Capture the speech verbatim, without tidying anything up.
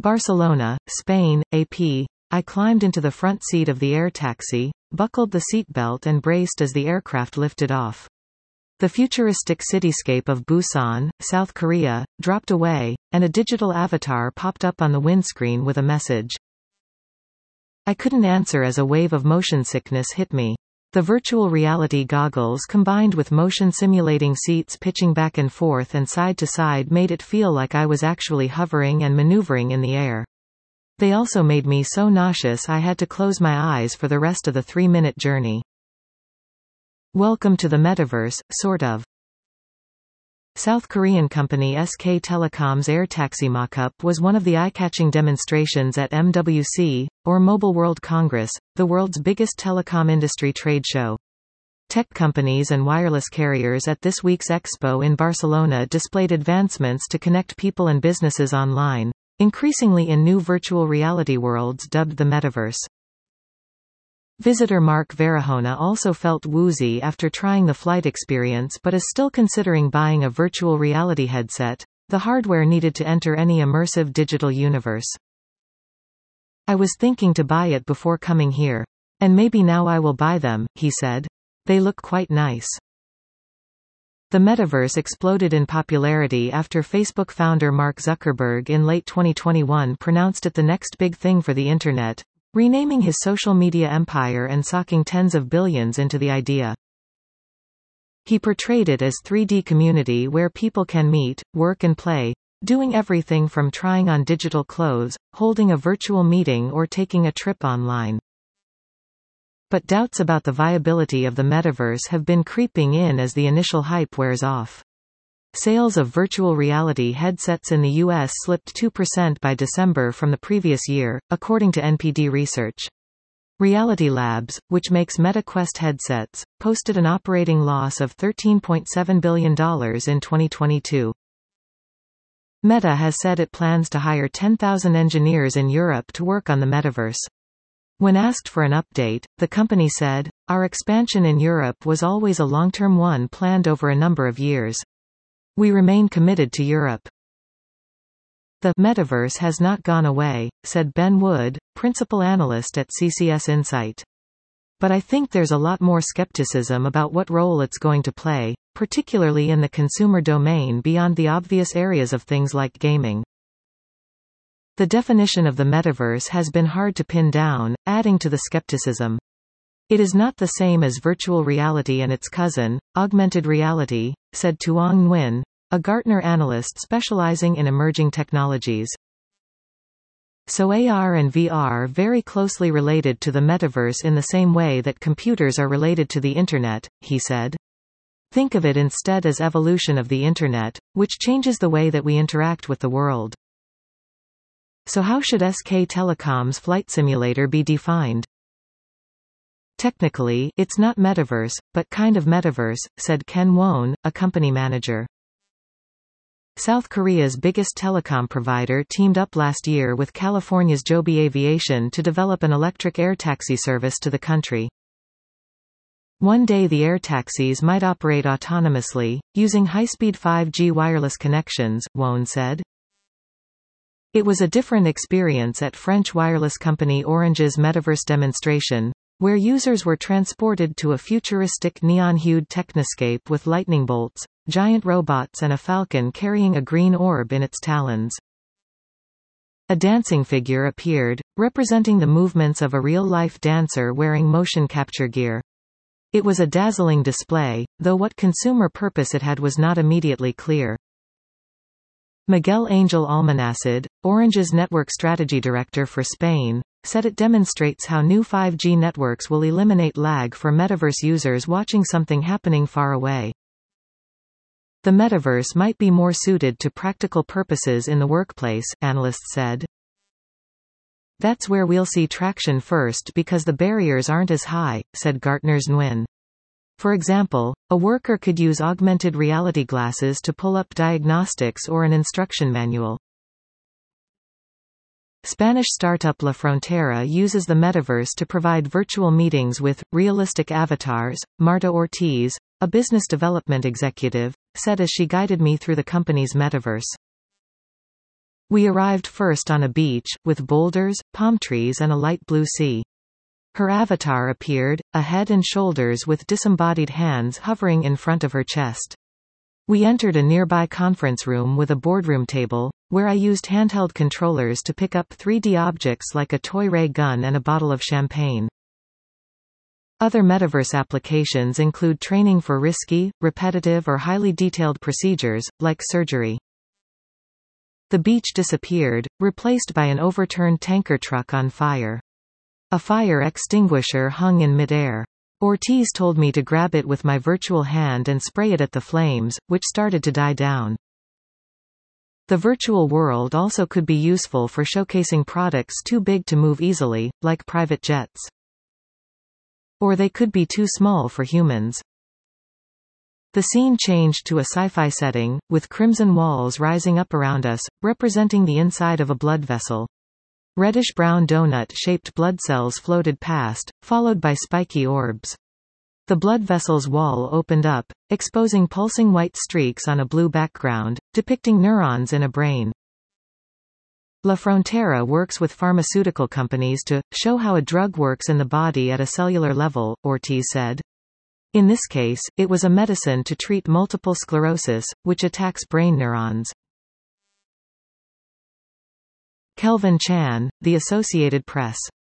Barcelona, Spain, A P. I climbed into the front seat of the air taxi, buckled the seatbelt and braced as the aircraft lifted off. The futuristic cityscape of Busan, South Korea, dropped away, and a digital avatar popped up on the windscreen with a message. I couldn't answer as a wave of motion sickness hit me. The virtual reality goggles combined with motion simulating seats pitching back and forth and side to side made it feel like I was actually hovering and maneuvering in the air. They also made me so nauseous I had to close my eyes for the rest of the three-minute journey. Welcome to the metaverse, sort of. South Korean company S K Telecom's air taxi mockup was one of the eye-catching demonstrations at M W C, or Mobile World Congress, the world's biggest telecom industry trade show. Tech companies and wireless carriers at this week's expo in Barcelona displayed advancements to connect people and businesses online, increasingly in new virtual reality worlds dubbed the metaverse. Visitor Mark Varahona also felt woozy after trying the flight experience but is still considering buying a virtual reality headset, the hardware needed to enter any immersive digital universe. I was thinking to buy it before coming here. And maybe now I will buy them, he said. They look quite nice. The metaverse exploded in popularity after Facebook founder Mark Zuckerberg in late twenty twenty-one pronounced it the next big thing for the Internet, renaming his social media empire and socking tens of billions into the idea. He portrayed it as three D community where people can meet, work and play, doing everything from trying on digital clothes, holding a virtual meeting or taking a trip online. But doubts about the viability of the metaverse have been creeping in as the initial hype wears off. Sales of virtual reality headsets in the U S slipped two percent by December from the previous year, according to N P D research. Reality Labs, which makes MetaQuest headsets, posted an operating loss of thirteen point seven billion dollars in twenty twenty-two. Meta has said it plans to hire ten thousand engineers in Europe to work on the metaverse. When asked for an update, the company said, "Our expansion in Europe was always a long-term one planned over a number of years. We remain committed to Europe." The metaverse has not gone away, said Ben Wood, principal analyst at C C S Insight. But I think there's a lot more skepticism about what role it's going to play, particularly in the consumer domain beyond the obvious areas of things like gaming. The definition of the metaverse has been hard to pin down, adding to the skepticism. It is not the same as virtual reality and its cousin, augmented reality, said Tuong Nguyen, a Gartner analyst specializing in emerging technologies. So A R and V R are very closely related to the metaverse in the same way that computers are related to the Internet, he said. Think of it instead as evolution of the Internet, which changes the way that we interact with the world. So how should S K Telecom's flight simulator be defined? Technically, it's not metaverse, but kind of metaverse, said Ken Won, a company manager. South Korea's biggest telecom provider teamed up last year with California's Joby Aviation to develop an electric air taxi service to the country. One day the air taxis might operate autonomously, using high-speed five G wireless connections, Won said. It was a different experience at French wireless company Orange's metaverse demonstration, where users were transported to a futuristic neon-hued technoscape with lightning bolts, giant robots and a falcon carrying a green orb in its talons. A dancing figure appeared, representing the movements of a real-life dancer wearing motion capture gear. It was a dazzling display, though what consumer purpose it had was not immediately clear. Miguel Angel Almanacid, Orange's network strategy director for Spain, said it demonstrates how new five G networks will eliminate lag for metaverse users watching something happening far away. The metaverse might be more suited to practical purposes in the workplace, analysts said. That's where we'll see traction first because the barriers aren't as high, said Gartner's Nguyen. For example, a worker could use augmented reality glasses to pull up diagnostics or an instruction manual. Spanish startup La Frontera uses the metaverse to provide virtual meetings with realistic avatars. Marta Ortiz, a business development executive, said as she guided me through the company's metaverse. We arrived first on a beach, with boulders, palm trees and a light blue sea. Her avatar appeared, a head and shoulders with disembodied hands hovering in front of her chest. We entered a nearby conference room with a boardroom table, where I used handheld controllers to pick up three D objects like a toy ray gun and a bottle of champagne. Other metaverse applications include training for risky, repetitive or highly detailed procedures, like surgery. The beach disappeared, replaced by an overturned tanker truck on fire. A fire extinguisher hung in midair. Ortiz told me to grab it with my virtual hand and spray it at the flames, which started to die down. The virtual world also could be useful for showcasing products too big to move easily, like private jets. Or they could be too small for humans. The scene changed to a sci-fi setting, with crimson walls rising up around us, representing the inside of a blood vessel. Reddish-brown donut-shaped blood cells floated past, followed by spiky orbs. The blood vessel's wall opened up, exposing pulsing white streaks on a blue background, depicting neurons in a brain. La Frontera works with pharmaceutical companies to show how a drug works in the body at a cellular level, Ortiz said. In this case, it was a medicine to treat multiple sclerosis, which attacks brain neurons. Kelvin Chan, The Associated Press.